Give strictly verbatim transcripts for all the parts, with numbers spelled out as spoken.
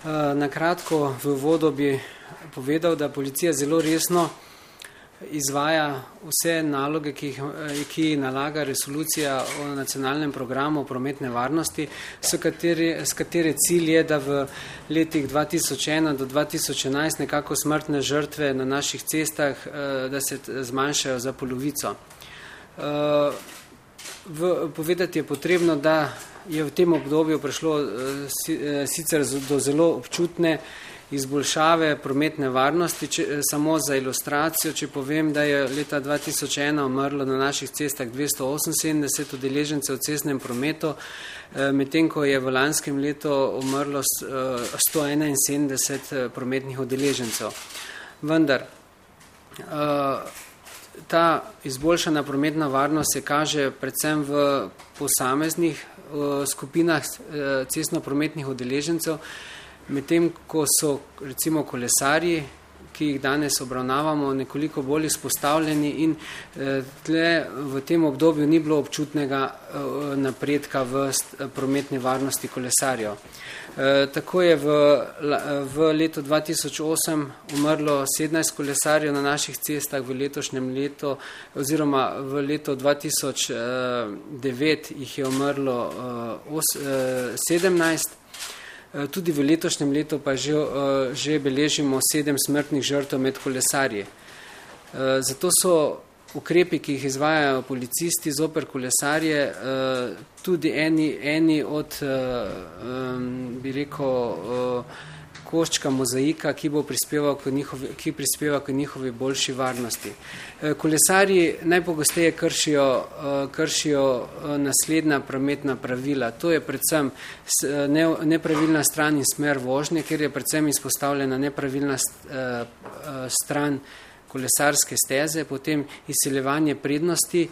Na kratko v uvodu bi povedal, da policija zelo resno izvaja vse naloge, ki jih ki nalaga resolucija o nacionalnem programu prometne varnosti, s kateri, s katere cilj je, da v letih dva tisoč ena do dva tisoč enajst nekako smrtne žrtve na naših cestah, da se zmanjšajo za polovico. V, povedati je potrebno, da je v tem obdobju prišlo sicer do zelo občutne izboljšave prometne varnosti. Če, samo za ilustracijo, če povem, da je leta dva tisoč ena umrlo na naših cestah dvesto oseminsedemdeset udeležencev v cestnem prometu, medtem ko je v lanskem letu umrlo sto enainsedemdeset prometnih udeležencev. Vendar ta izboljšana prometna varnost se kaže predvsem v posameznih skupinah cestno-prometnih udeležencev, medtem ko so recimo kolesarji, ki jih danes obravnavamo, nekoliko bolj izpostavljeni in tle v tem obdobju ni bilo občutnega napredka v prometni varnosti kolesarjev. Tako je v, v letu dva tisoč osem umrlo sedemnajst kolesarjev na naših cestah, v letošnjem letu oziroma v letu dva tisoč devet jih je umrlo sedemnajst. Tudi v letošnjem letu pa že, že beležimo sedem smrtnih žrtev med kolesarji. Zato so ukrepi, ki jih izvajajo policisti zoper kolesarje, tudi eni, eni od, bi rekel, koščka mozaika, ki bo prispeval k njihovi, ki prispeva k njihovi boljši varnosti. Kolesarji najpogosteje kršijo, kršijo naslednja prometna pravila. To je predvsem nepravilna stran in smer vožnje, kjer je predvsem izpostavljena nepravilna stran kolesarske steze, potem izseljevanje prednosti,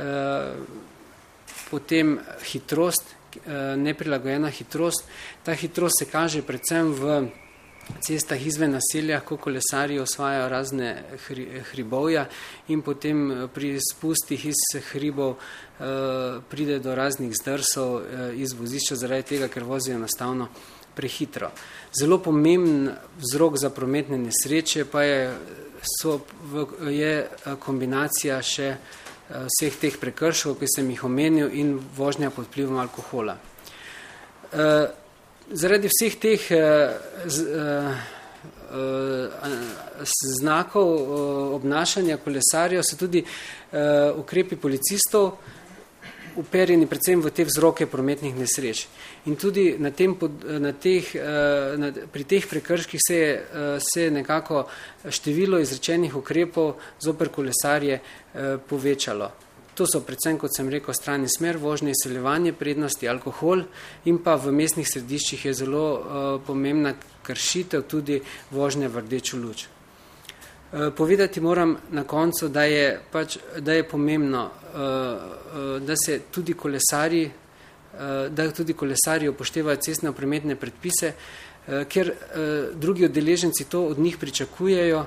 potem hitrost, neprilagojena hitrost. Ta hitrost se kaže predvsem v cestah izven naselja, ko kolesarji osvajajo razne hri, hribovja in potem pri spustih iz hribov eh, pride do raznih zdrsov eh, iz vozišča zaradi tega, ker vozijo enostavno prehitro. Zelo pomemben vzrok za prometne nesreče pa je, so, v, je kombinacija še vseh teh prekrškov, ki sem jih omenil, in vožnja pod vplivom alkohola. E, zaradi vseh teh e, z, e, znakov obnašanja kolesarjev so tudi e, ukrepi policistov uperjeni predvsem v te vzroke prometnih nesreč. In tudi na tem, na teh, na, pri teh prekrških se je se nekako število izrečenih ukrepov zoper kolesarje povečalo. To so predvsem, kot sem rekel, stran in smer vožnje, izseljevanje prednosti, alkohol in pa v mestnih središčih je zelo pomembna kršitev tudi vožnje v rdečo luč. Povedati moram na koncu, da je, pač, da je pomembno, da se tudi kolesarji, da tudi kolesarji upoštevajo cestne prometne predpise, ker drugi udeleženci to od njih pričakujejo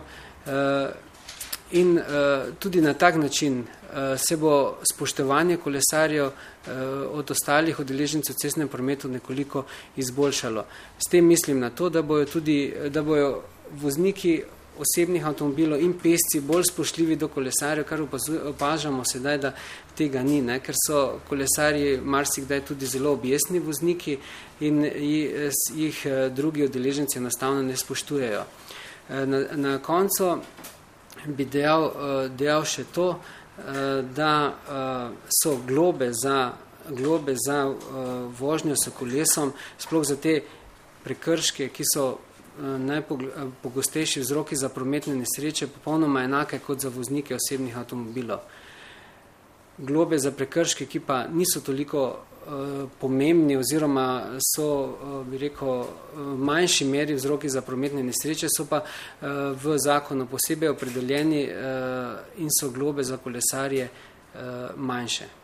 in tudi na tak način se bo spoštovanje kolesarjev od ostalih udeležencev v cestnem prometu nekoliko izboljšalo. S tem mislim na to, da bojo tudi, da bojo vozniki osebnih avtomobilov in pešci bolj spoštljivi do kolesarjev, kar opažamo sedaj, da tega ni, ne? Ker so kolesarji marsikdaj tudi zelo objestni vozniki in jih drugi udeleženci enostavno ne spoštujejo. Na, na koncu bi dejal, dejal še to, da so globe za, globe za vožnjo s kolesom, sploh za te prekrške, ki so najpogostejši vzroki za prometne nesreče, popolnoma enake kot za voznike osebnih avtomobilov. Globe za prekrške, ki pa niso toliko uh, pomembni oziroma so, uh, bi rekel, v manjši meri vzroki za prometne nesreče, so pa uh, v zakonu posebej opredeljeni uh, in so globe za kolesarje uh, manjše.